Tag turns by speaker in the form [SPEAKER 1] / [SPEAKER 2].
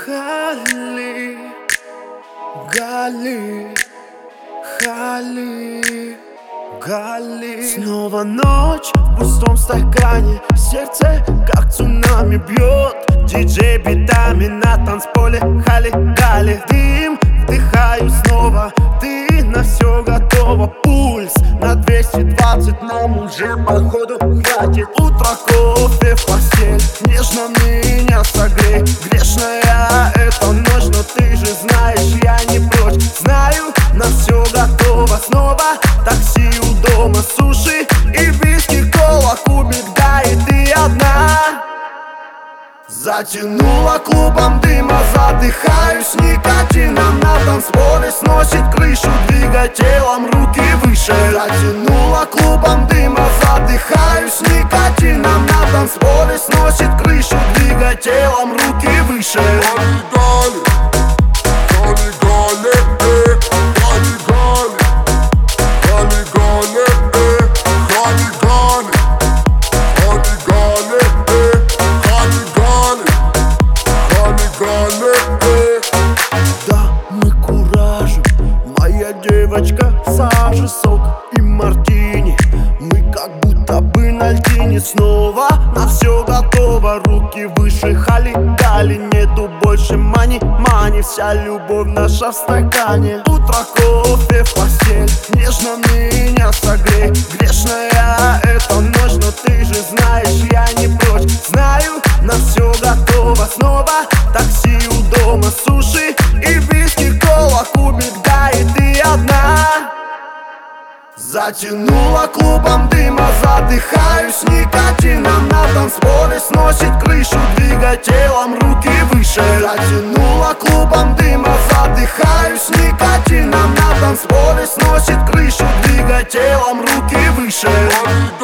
[SPEAKER 1] Хали, Гали, Хали, Гали. Снова ночь в пустом стакане, сердце как цунами бьет. Диджей битами на танцполе, Хали, Гали. Дым вдыхаю снова, ты на все готова. Пульс на 220, нам уже походу хватит. Утро, кофе в постель, нежно меня согрей. Грешная эта ночь, но ты же знаешь, я не прочь. Знаю, на все готово. Снова такси у дома, суши и виски, кола, кубик, да и ты одна. Затянула клубом дыма, задыхаюсь никотином. На танцполе сносит крышу, двигай телом, руки выше. Затянула клубом дыма, задыхаюсь никотином. На танцполе сносит крышу, двигай телом, руки выше. Да, мы куражим, моя девочка, сажа, сок и мартини. Мы как будто бы на льдине, снова на все готово. Руки выше, Хали, Гали, нету больше мани, вся любовь наша в стакане. Утро, кофе в постель, нежно меня согрей. Грешная эта ночь, но ты же знаешь, я не прочь. Знаю, на все готово. Снова такси у дома, суши и виски, кола, кубик, да и ты одна. Затянула клубом дыма, задыхаюсь никотином. На танцполе сносит крышу, двигай телом, руки выше. Затянула клубом дыма, задыхаюсь никотином. На танцполе сносит крышу, двигай телом, руки выше.